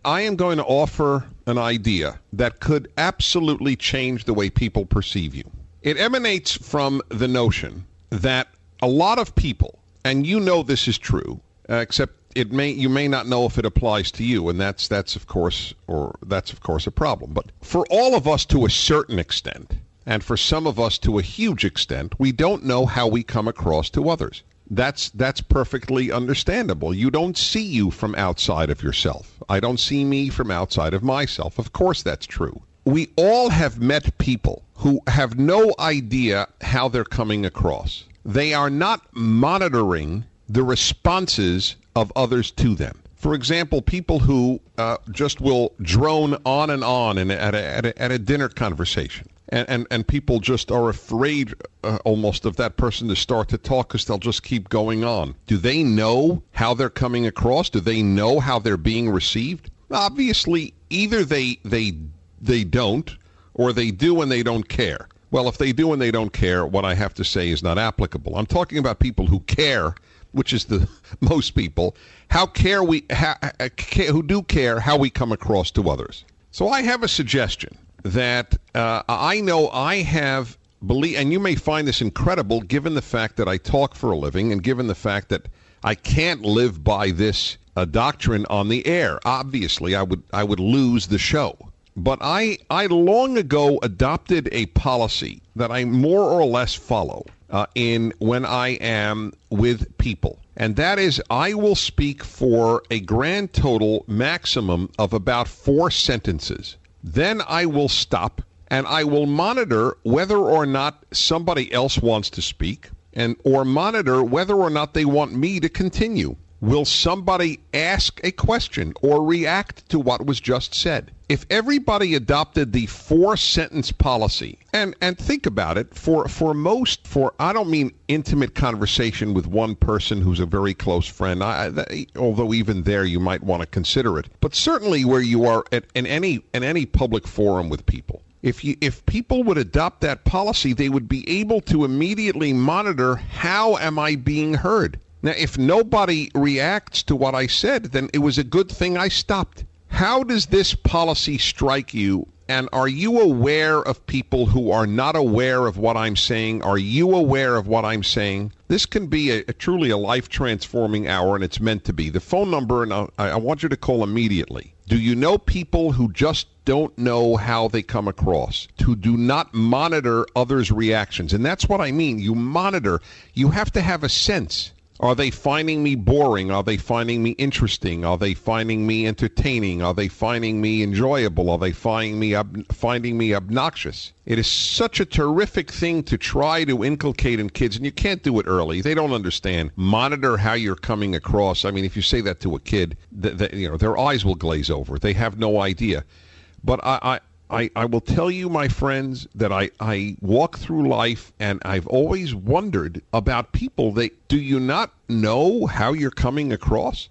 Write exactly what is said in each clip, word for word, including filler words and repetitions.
I am going to offer an idea that could absolutely change the way people perceive you. It emanates from the notion that a lot of people, and you know this is true, uh, except it may you may not know if it applies to you, and that's that's of course or that's of course a problem. But for all of us to a certain extent, and for some of us to a huge extent, we don't know how we come across to others. That's that's perfectly understandable. You don't see you from outside of yourself. I don't see me from outside of myself. Of course that's true. We all have met people who have no idea how they're coming across. They are not monitoring the responses of others to them. For example, people who uh, just will drone on and on in, at, a, at, a, at a dinner conversation. And, and, and people just are afraid uh, almost of that person to start to talk because they'll just keep going on. Do they know how they're coming across? Do they know how they're being received? Obviously, either they they they don't, or they do and they don't care. Well, if they do and they don't care, what I have to say is not applicable. I'm talking about people who care, which is the most people, how care we how, who do care how we come across to others. So I have a suggestion that uh, I know I have believe, and you may find this incredible given the fact that I talk for a living and given the fact that I can't live by this uh, doctrine on the air. Obviously, I would I would lose the show. But I, I long ago adopted a policy that I more or less follow uh, in when I am with people. And that is I will speak for a grand total maximum of about four sentences. Then I will stop and I will monitor whether or not somebody else wants to speak and or monitor whether or not they want me to continue. Will somebody ask a question or react to what was just said? If everybody adopted the four-sentence policy, and, and think about it, for, for most, for I don't mean intimate conversation with one person who's a very close friend, I, that, although even there you might want to consider it, but certainly where you are at, in any in any public forum with people. If you if people would adopt that policy, they would be able to immediately monitor how am I being heard. Now, if nobody reacts to what I said, then it was a good thing I stopped. How does this policy strike you? And are you aware of people who are not aware of what I'm saying? Are you aware of what I'm saying? This can be a, a truly a life-transforming hour, and it's meant to be. The phone number, and I, I want you to call immediately. Do you know people who just don't know how they come across, who do not monitor others' reactions? And that's what I mean. You monitor. You have to have a sense. Are they finding me boring? Are they finding me interesting? Are they finding me entertaining? Are they finding me enjoyable? Are they finding me ob- finding me obnoxious? It is such a terrific thing to try to inculcate in kids, and you can't do it early. They don't understand. Monitor how you're coming across. I mean, if you say that to a kid, th- th- you know, their eyes will glaze over. They have no idea. But I... I I, I will tell you, my friends, that I, I walk through life and I've always wondered about people. They, do you not know how you're coming across?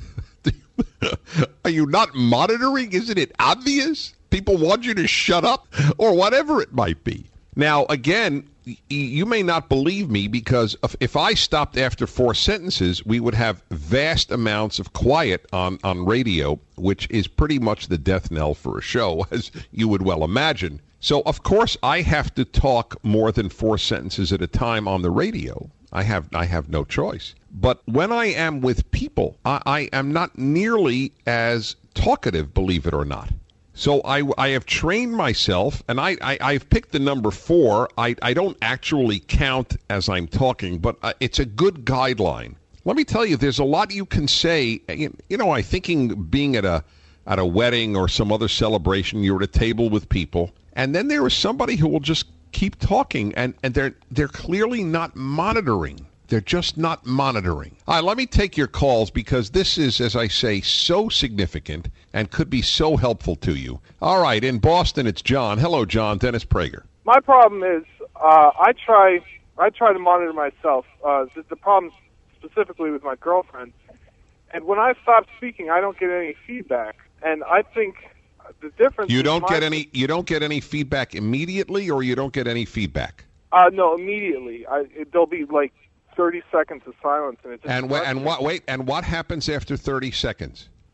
Are you not monitoring? Isn't it obvious? People want you to shut up or whatever it might be. Now, again, you may not believe me because if I stopped after four sentences, we would have vast amounts of quiet on, on radio, which is pretty much the death knell for a show, as you would well imagine. So, of course, I have to talk more than four sentences at a time on the radio. I have I have no choice. But when I am with people, I, I am not nearly as talkative, believe it or not. So I, I have trained myself, and I, I, I've picked the number four. I, I don't actually count as I'm talking, but uh, it's a good guideline. Let me tell you, there's a lot you can say. You, you know, I thinking being at a at a wedding or some other celebration, you're at a table with people, and then there is somebody who will just keep talking, and, and they're they're clearly not monitoring. They're just not monitoring. All right, let me take your calls because this is, as I say, so significant and could be so helpful to you. All right, in Boston, it's John. Hello, John. Dennis Prager. My problem is uh, I try I try to monitor myself. Uh, the, the problem specifically with my girlfriend. And when I stop speaking, I don't get any feedback. And I think the difference You is don't my, get any you don't get any feedback immediately, or you don't get any feedback? Uh, no, immediately. I, it, there'll be like thirty seconds of silence, and it just and wh- and what wait and what happens after thirty seconds?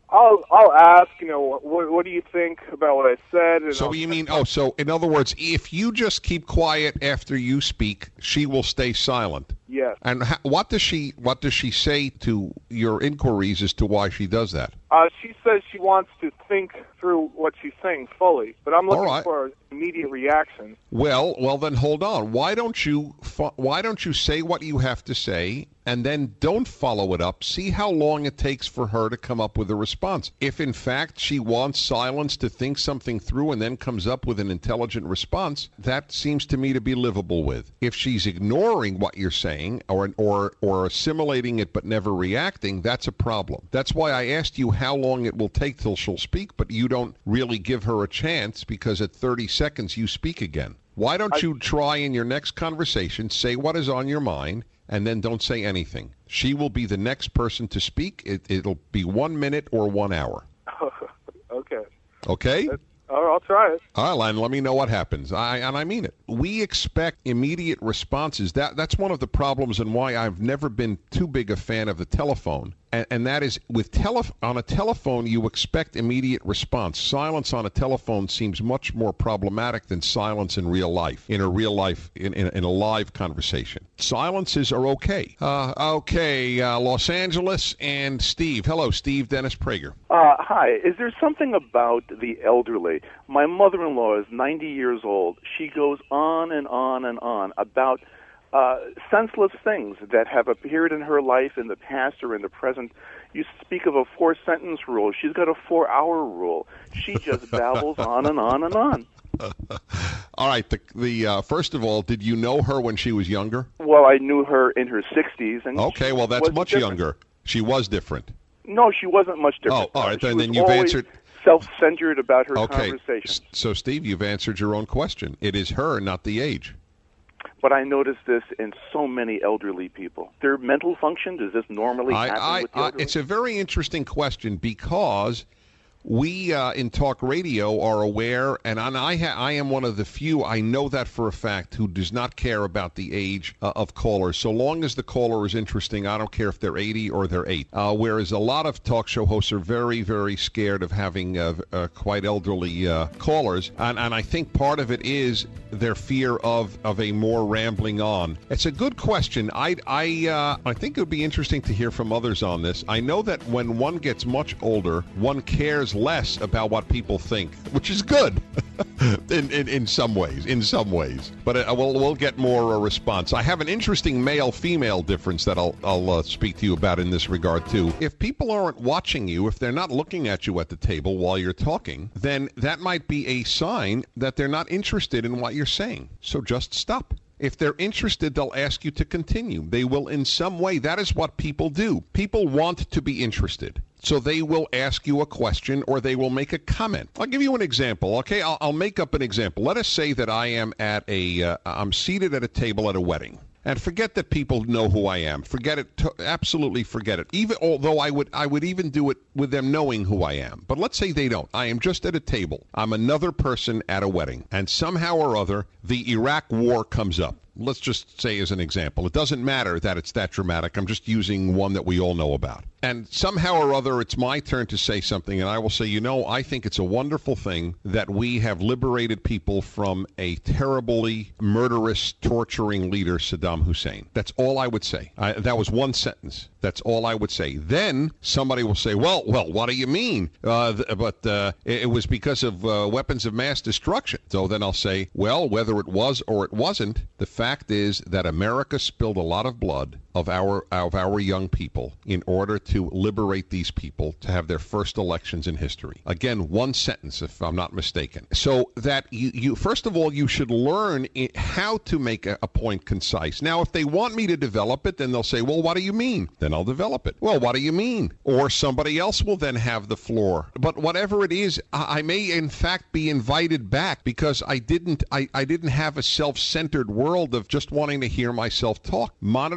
I'll I'll ask, you know, what what do you think about what I said? And So I'll, you mean, oh, so in other words, if you just keep quiet after you speak, she will stay silent. Yes. And ha- what does she what does she say to your inquiries as to why she does that? Uh, she says she wants to think through what she's saying fully, but I'm looking All right. for immediate reaction. Well, well, then hold on. Why don't you fo- why don't you say what you have to say, and then don't follow it up? See how long it takes for her to come up with a response. If in fact she wants silence to think something through and then comes up with an intelligent response, that seems to me to be livable with. If she's ignoring what you're saying or or or assimilating it but never reacting, that's a problem. That's why I asked you how long it will take till she'll speak, but you don't really give her a chance because at thirty seconds you speak again. Why don't I, you try in your next conversation, say what is on your mind, and then don't say anything. She will be the next person to speak. It, it'll be one minute or one hour. Okay. Okay? That's, I'll try it. All right, and let me know what happens. I and I mean it. We expect immediate responses. That that's one of the problems and why I've never been too big a fan of the telephone. And, and that is with tele on a telephone you expect immediate response. Silence on a telephone seems much more problematic than silence in real life. In a real life, in in, in a live conversation, silences are okay. Uh, okay, uh, Los Angeles and Steve. Hello, Steve. Dennis Prager. Uh, hi. Is there something about the elderly? My mother-in-law is ninety years old. She goes on and on and on about uh, senseless things that have appeared in her life in the past or in the present. You speak of a four-sentence rule. She's got a four-hour rule. She just babbles on and on and on. All right. The, the uh, first of all, did you know her when she was younger? Well, I knew her in her sixties. And Okay, well, that's much different. younger. She was different. No, she wasn't much different. Oh, all right, She then, was then you've always answered. self-centered about her Okay, conversation. so Steve, you've answered your own question. It is her, not the age. But I notice this in so many elderly people. Their mental function, does this normally I, happen I, with the I, elderly? it's a very interesting question because we uh, in talk radio are aware, and I, ha I am one of the few, I know that for a fact, who does not care about the age uh, of callers. So long as the caller is interesting, I don't care if they're eighty or they're eight. Uh, whereas a lot of talk show hosts are very, very scared of having uh, uh, quite elderly uh, callers. And, and I think part of it is their fear of, of a more rambling on. It's a good question. I, I, uh, I think it would be interesting to hear from others on this. I know that when one gets much older, one cares less about what people think, which is good in, in in some ways. In some ways, but uh, we'll we'll get more uh, response. I have an interesting male-female difference that I'll I'll uh, speak to you about in this regard too. If people aren't watching you, if they're not looking at you at the table while you're talking, then that might be a sign that they're not interested in what you're saying. So just stop. If they're interested, they'll ask you to continue. They will in some way. That is what people do. People want to be interested. So they will ask you a question or they will make a comment. I'll give you an example, okay? I'll, I'll make up an example. Let us say that I am at a, uh, I'm seated at a table at a wedding. And forget that people know who I am. Forget it. T- absolutely forget it. Even although I would, I would even do it with them knowing who I am. But let's say they don't. I am just at a table. I'm another person at a wedding, and somehow or other, the Iraq War comes up. Let's just say as an example. It doesn't matter that it's that dramatic. I'm just using one that we all know about. And somehow or other, it's my turn to say something, and I will say, you know, I think it's a wonderful thing that we have liberated people from a terribly murderous, torturing leader, Saddam Hussein. That's all I would say. I, that was one sentence. That's all I would say. Then somebody will say, well, well, what do you mean? Uh, th- but uh, it, it was because of uh, weapons of mass destruction. So then I'll say, well, whether it was or it wasn't, the fact is that America spilled a lot of blood of our of our young people in order to liberate these people to have their first elections in history. Again, one sentence, if I'm not mistaken. So that you, you first of all, you should learn I- how to make a, a point concise. Now, if they want me to develop it, then they'll say, well, what do you mean? Then I'll develop it. Well, what do you mean? Or somebody else will then have the floor. But whatever it is, I, I may in fact be invited back because I didn't I, I didn't have a self-centered world of just wanting to hear myself talk. Monitoring how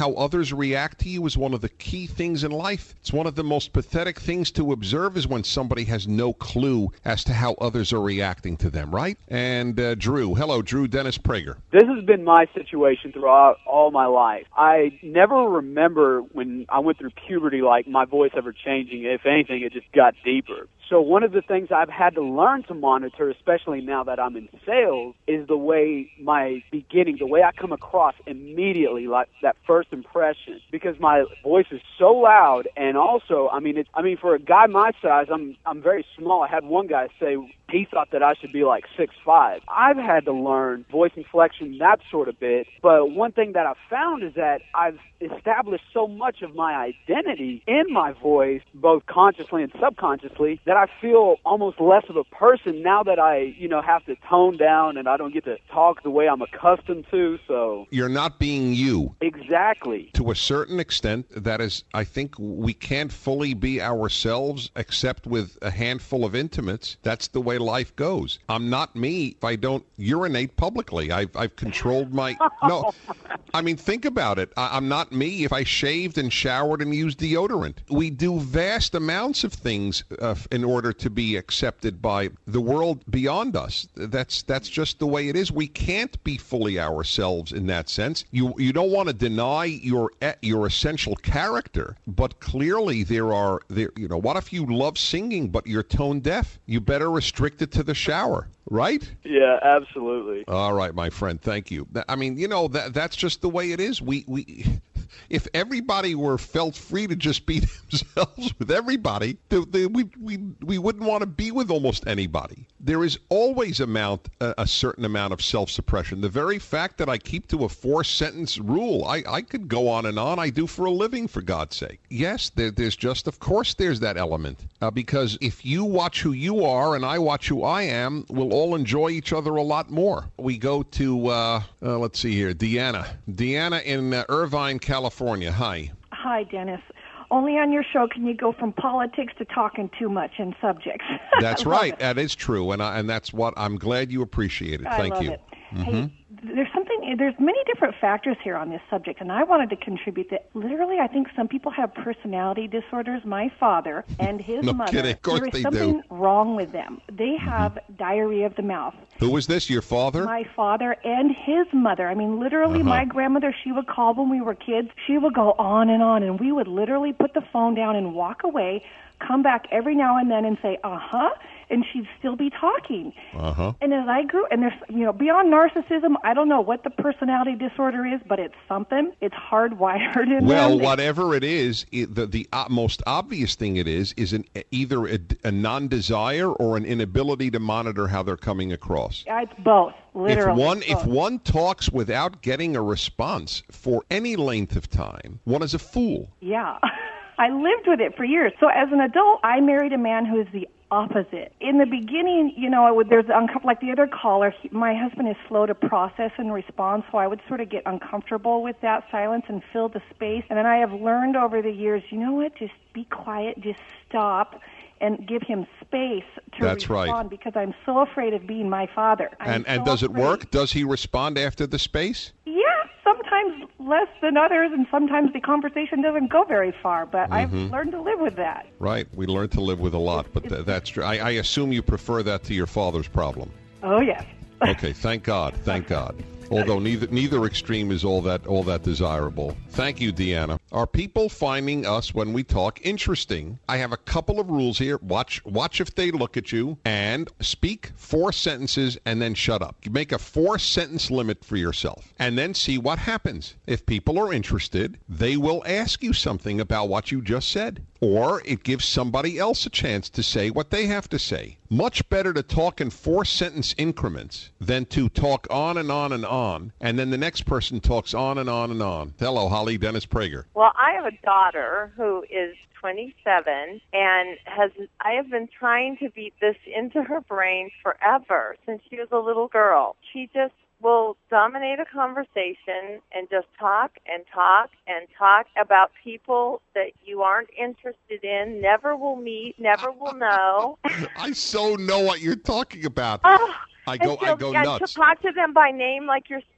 how others react to you is one of the key things in life. It's one of the most pathetic things to observe is when somebody has no clue as to how others are reacting to them, right? And uh, Drew, hello, Drew, Dennis Prager. This has been my situation throughout all my life. I never remember when I went through puberty, like my voice ever changing. If anything, it just got deeper. So one of the things I've had to learn to monitor, especially now that I'm in sales, is the way my beginning, the way I come across immediately, like that first impression, because my voice is so loud. And also, I mean, it's, I mean, for a guy my size, I'm I'm very small. I had one guy say he thought that I should be like six five. I've had to learn voice inflection, that sort of bit. But one thing that I've found is that I've established so much of my identity in my voice, both consciously and subconsciously, that I feel almost less of a person now that I, you know, have to tone down and I don't get to talk the way I'm accustomed to. So you're not being you. Exactly. To a certain extent, that is, I think we can't fully be ourselves except with a handful of intimates. That's the way life goes. I'm not me if I don't urinate publicly. I've, I've controlled my... No, I mean, think about it. I, I'm not me if I shaved and showered and used deodorant. We do vast amounts of things uh, in order to be accepted by the world beyond us. That's that's just the way it is. We can't be fully ourselves in that sense. You you don't want to deny your your essential character, but clearly there are there. You know, what if you love singing but you're tone deaf? You better restrict it to the shower, right? Yeah, absolutely. All right, my friend. Thank you. I mean, you know, that that's just the way it is. We we. If everybody were felt free to just be themselves with everybody, they, they, we, we, we wouldn't want to be with almost anybody. There is always amount, a, a certain amount of self-suppression. The very fact that I keep to a four-sentence rule, I, I could go on and on. I do for a living, for God's sake. Yes, there, there's just, of course, there's that element. Uh, because if you watch who you are and I watch who I am, we'll all enjoy each other a lot more. We go to, uh, uh, let's see here, Deanna. Deanna in uh, Irvine, California. Hi. Hi, Dennis. Only on your show can you go from politics to talking too much in subjects. That's right. It. That is true, and I, and that's what I'm glad you appreciate it. I Thank love you. It. Mm-hmm. Hey, there's something. There's many different factors here on this subject, and I wanted to contribute that. Literally, I think some people have personality disorders. My father and his no mother. Kidding. Of course there is they something do. wrong with them. They have mm-hmm. diarrhea of the mouth. Who was this? Your father? My father and his mother. I mean, literally, uh-huh. my grandmother, she would call when we were kids. She would go on and on, and we would literally put the phone down and walk away, come back every now and then and say, uh-huh, and she'd still be talking. Uh-huh. And as I grew, and there's, you know, beyond narcissism, I don't know what the personality disorder is, but it's something. It's hardwired in Well, them. whatever it is, it, the, the uh, most obvious thing it is, is an, either a, a non-desire or an inability to monitor how they're coming across. Yeah, it's both, literally. If one, both. if one talks without getting a response for any length of time, one is a fool. Yeah. I lived with it for years. So as an adult, I married a man who is the opposite. In the beginning, you know, I would, there's uncom- like the other caller, he, my husband is slow to process and respond, so I would sort of get uncomfortable with that silence and fill the space. And then I have learned over the years, you know what, just be quiet, just stop, and give him space to That's respond right. because I'm so afraid of being my father. I'm And and so does it afraid. work? Does he respond after the space? Yeah, sometimes less than others, and sometimes the conversation doesn't go very far, but Mm-hmm. I've learned to live with that. Right. We learn to live with a lot, but th- that's true. I, I assume you prefer that to your father's problem. Oh, yes. Okay, thank God, thank God. Although neither neither extreme is all that all that desirable. Thank you, Deanna. Are people finding us when we talk interesting? I have a couple of rules here. Watch watch if they look at you, and speak four sentences and then shut up. You make a four sentence limit for yourself, and then see what happens. If people are interested, they will ask you something about what you just said, or it gives somebody else a chance to say what they have to say. Much better to talk in four sentence increments than to talk on and on and on, and then the next person talks on and on and on. Hello, Holly, Dennis Prager. Well, I have a daughter who is twenty-seven, and has I have been trying to beat this into her brain forever since she was a little girl. She just will dominate a conversation and just talk and talk and talk about people that you aren't interested in, never will meet, never will know. I so know what you're talking about. Oh, I go, and I go and nuts. to talk to them by name like you're supposed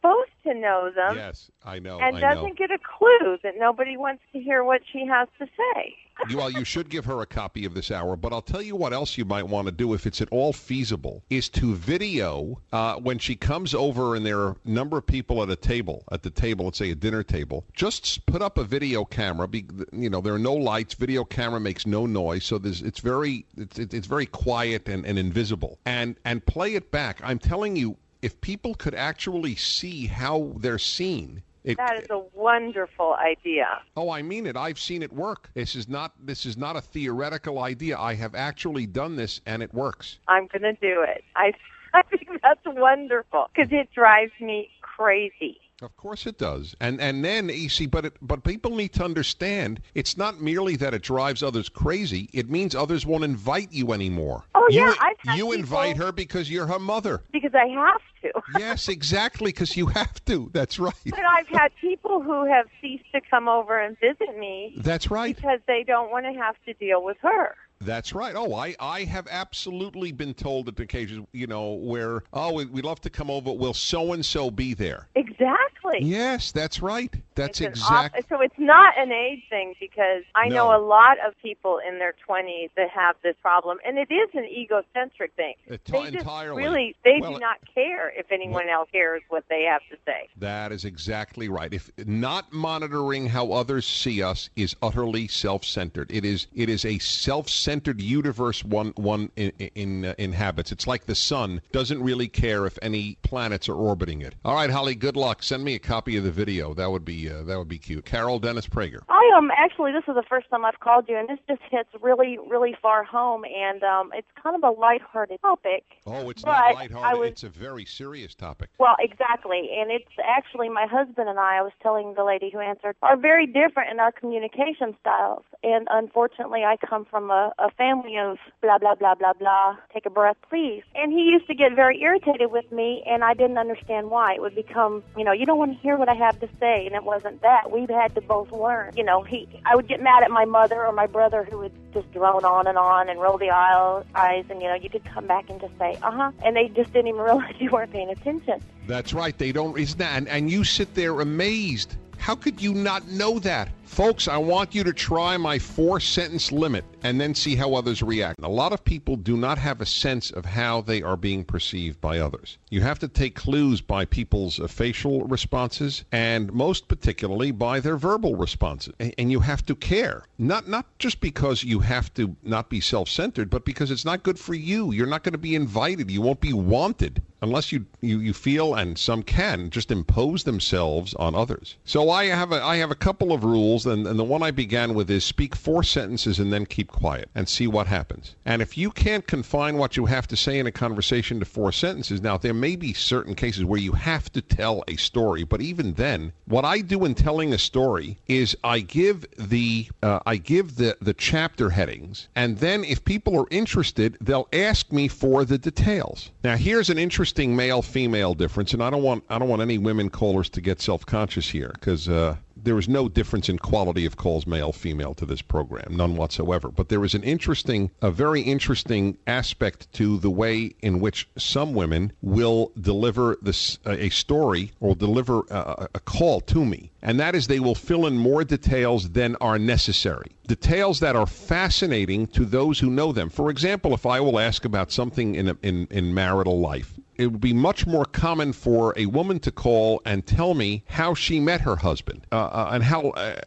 to know them. Yes, I know. And I doesn't know. get a clue that nobody wants to hear what she has to say. Well, you should give her a copy of this hour, but I'll tell you what else you might want to do, if it's at all feasible, is to video uh, when she comes over and there are a number of people at a table, at the table, let's say a dinner table. Just put up a video camera. Be, you know, there are no lights. Video camera makes no noise, so there's, it's very it's, it's very quiet and, and invisible. And and play it back. I'm telling you, if people could actually see how they're seen. It, That is a wonderful idea. Oh, I mean it. I've seen it work. This is not this is not a theoretical idea. I have actually done this, and it works. I'm going to do it. I, I think that's wonderful because it drives me crazy. Of course it does. And and then, you see, but it, but people need to understand, it's not merely that it drives others crazy. It means others won't invite you anymore. Oh, you, yeah. I've had You people, invite her because you're her mother. Because I have to. Yes, exactly, because you have to. That's right. But I've had people who have ceased to come over and visit me. That's right. Because they don't want to have to deal with her. That's right. Oh, I, I have absolutely been told at occasions, you know, where, oh, we, we'd love to come over. Will so-and-so be there? Exactly. Yes, that's right. That's It's an exactly. op- so it's not an age thing, because I No. know a lot of people in their twenties that have this problem, and it is an egocentric thing. Enti- They just entirely. really, they Well, do not care if anyone else cares what they have to say. That is exactly right. If not monitoring how others see us is utterly self-centered. It is it is a self-centered universe one one in, in, uh, inhabits. It's like the sun doesn't really care if any planets are orbiting it. All right, Holly, good luck. Send me a copy of the video. That would be uh, that would be cute. Carol Dennis Prager. I um actually this is the first time I've called you, and this just hits really really far home, and um it's kind of a lighthearted topic. Oh, it's but not I lighthearted. was- It's a very serious topic. Well, exactly, and it's actually my husband and I. I was telling the lady who answered are very different in our communication styles, and unfortunately, I come from a, a family of blah blah blah blah blah. Take a breath, please. And he used to get very irritated with me, and I didn't understand why. It would become, you know, you don't want to hear what I have to say, and it wasn't that. We had to both learn. You know, he, I would get mad at my mother or my brother, who would just drone on and on and roll the aisle, eyes, and you know, you could come back and just say, uh huh, and they just didn't even realize you weren't paying attention. That's right. They don't. Isn't that? And, and you sit there amazed. How could you not know that? Folks, I want you to try my four-sentence limit and then see how others react. A lot of people do not have a sense of how they are being perceived by others. You have to take clues by people's uh, facial responses, and most particularly by their verbal responses. And, and you have to care. Not not just because you have to not be self-centered, but because it's not good for you. You're not going to be invited. You won't be wanted unless you, you, you feel, and some can, just impose themselves on others. So I have a, I have a couple of rules, and, and the one I began with is speak four sentences and then keep quiet and see what happens. And if you can't confine what you have to say in a conversation to four sentences, now there may be certain cases where you have to tell a story, but even then, what I do in telling a story is I give the uh, I give the, the chapter headings, and then if people are interested, they'll ask me for the details. Now here's an interesting male-female difference, and I don't want I don't want any women callers to get self-conscious here, because uh, there is no difference in quality of calls male-female to this program, none whatsoever. But there is an interesting, a very interesting aspect to the way in which some women will deliver this a story or deliver a, a call to me, and that is they will fill in more details than are necessary. Details that are fascinating to those who know them. For example, if I will ask about something in a, in in marital life, it would be much more common for a woman to call and tell me how she met her husband uh, uh, and how, uh,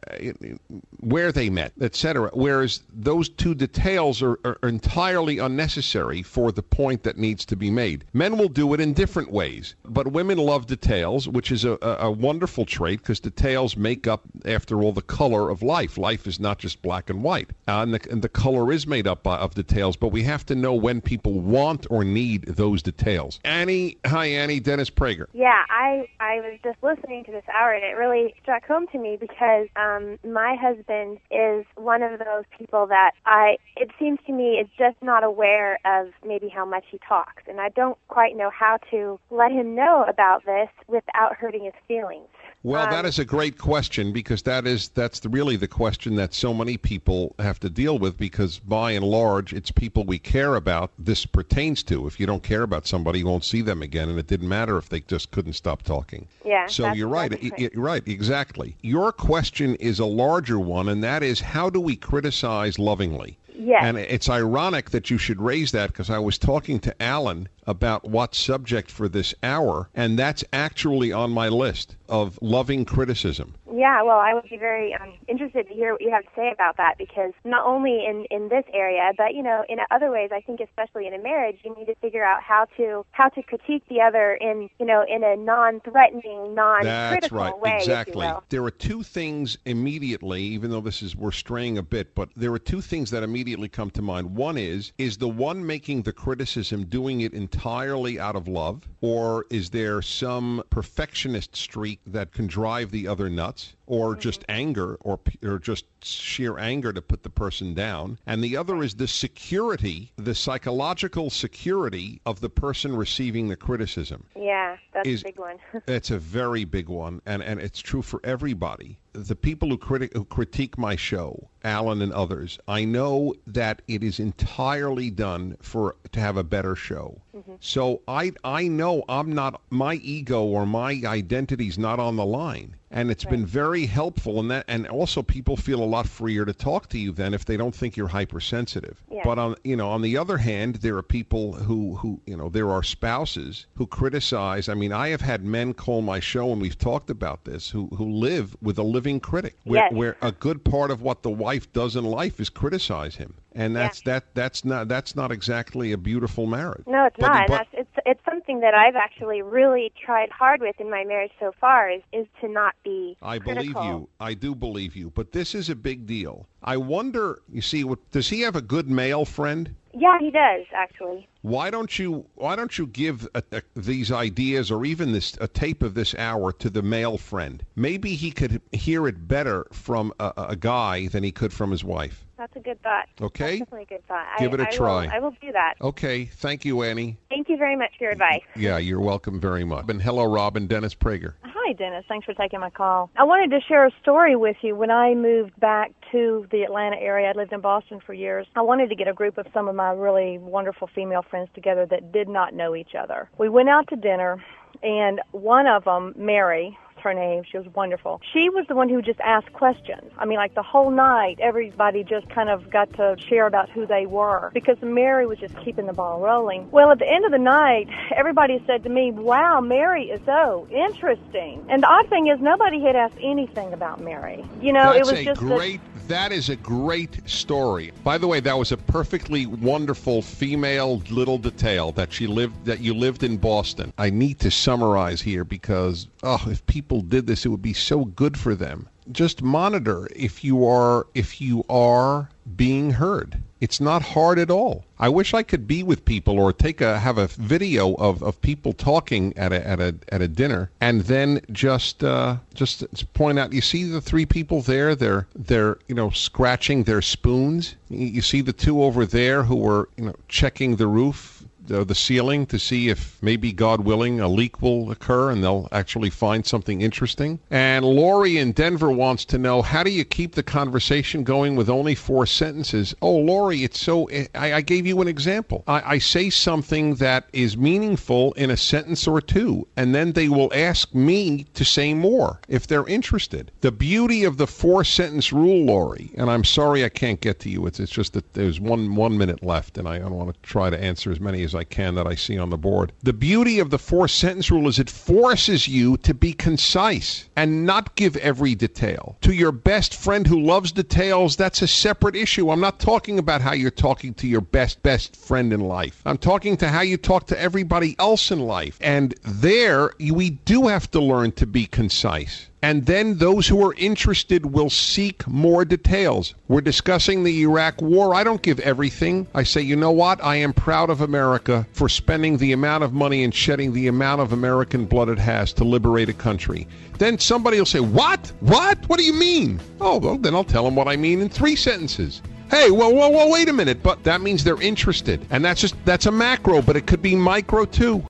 where they met, et cetera. Whereas those two details are, are entirely unnecessary for the point that needs to be made. Men will do it in different ways, but women love details, which is a, a, a wonderful trait, because details make up, after all, the color of life. Life is not just black and white, uh, and, the, and the color is made up of details, but we have to know when people want or need those details. Annie, hi Annie, Dennis Prager. Yeah, I I was just listening to this hour, and it really struck home to me because um, my husband is one of those people that I, it seems to me, is just not aware of maybe how much he talks, and I don't quite know how to let him know about this without hurting his feelings. Well, Um, that is a great question, because that is that's the, really the question that so many people have to deal with, because by and large, it's people we care about this pertains to. If you don't care about somebody, you won't see them again, and it didn't matter if they just couldn't stop talking. Yeah. So that's, you're right. that's I- I- right, exactly. Your question is a larger one, and that is, how do we criticize lovingly? Yes. And it's ironic that you should raise that, because I was talking to Alan about what subject for this hour, and that's actually on my list of loving criticism. Yeah, well, I would be very um, interested to hear what you have to say about that, because not only in, in this area, but, you know, in other ways, I think especially in a marriage, you need to figure out how to how to critique the other in, you know, in a non-threatening, non-critical That's right, way, exactly. if you will. There are two things immediately, even though this is, we're straying a bit, but there are two things that immediately come to mind. One is, is the one making the criticism doing it entirely out of love, or is there some perfectionist streak that can drive the other nuts, or Mm-hmm. just anger, or or just sheer anger to put the person down? And the other is the security, the psychological security of the person receiving the criticism. Yeah, that's Is- a big one. It's a very big one, and, and it's true for everybody. The people who, criti- who critique my show, Alan and others, I know that it is entirely done for to have a better show. Mm-hmm. So I I know I'm not, my ego or my identity's not on the line. And it's been very helpful in that, and also people feel a lot freer to talk to you then if they don't think you're hypersensitive. Yeah. But on you know on the other hand, there are people who who you know there are spouses who criticize. I mean, I have had men call my show, and we've talked about this, who who live with a living critic, where Yes. where a good part of what the wife does in life is criticize him, and that's that that's not that's not exactly a beautiful marriage. No, it's But- not. And but- that's, it's it's something that I've actually really tried hard with in my marriage so far is is to not be I critical. believe you. I do believe you. But this is a big deal. I wonder, you see, what, does he have a good male friend? Yeah, he does actually. Why don't you Why don't you give a, a, these ideas, or even this a tape of this hour, to the male friend? Maybe he could hear it better from a, a guy than he could from his wife. That's a good thought. Okay? That's definitely a good thought. Give I, it a I try. Will, I will do that. Okay. Thank you, Annie. Thank you very much for your advice. Yeah, you're welcome very much. And hello, Robin. Dennis Prager. Hi, Dennis. Thanks for taking my call. I wanted to share a story with you. When I moved back to the Atlanta area, I lived in Boston for years. I wanted to get a group of some of my really wonderful female friends together that did not know each other. We went out to dinner, and one of them, Mary, her name, she was wonderful. She was the one who just asked questions. I mean, like the whole night, everybody just kind of got to share about who they were because Mary was just keeping the ball rolling. Well, at the end of the night, everybody said to me, wow, Mary is so interesting. And the odd thing is nobody had asked anything about Mary. You know, That's it was a just great. That is a great story. By the way, that was a perfectly wonderful female little detail that she lived. That you lived in Boston. I need to summarize here because oh, if people did this, it would be so good for them. Just monitor if you are if you are being heard. It's not hard at all. I wish I could be with people or take a have a video of, of people talking at a at a at a dinner, and then just uh, just point out. You see the three people there? They're they're you know scratching their spoons. You, you see the two over there who were you know checking the roof. The, the ceiling to see if maybe, God willing, a leak will occur and they'll actually find something interesting. And Lori in Denver wants to know, how do you keep the conversation going with only four sentences? Oh, Lori, it's so, I, I gave you an example. I, I say something that is meaningful in a sentence or two, and then they will ask me to say more if they're interested. The beauty of the four-sentence rule, Lori, and I'm sorry I can't get to you. It's, it's just that there's one, one minute left, and I, I want to try to answer as many as I can that I see on the board. The beauty of the four-sentence rule is it forces you to be concise and not give every detail. To your best friend who loves details, that's a separate issue. I'm not talking about how you're talking to your best, best friend in life. I'm talking to how you talk to everybody else in life. And there, we do have to learn to be concise. And then those who are interested will seek more details. We're discussing the Iraq War. I don't give everything. I say, you know what? I am proud of America for spending the amount of money and shedding the amount of American blood it has to liberate a country. Then somebody will say, what? What? What do you mean? Oh, well, then I'll tell them what I mean in three sentences. Hey, well, well, well, wait a minute. But that means they're interested. And that's just, that's a macro, but it could be micro too.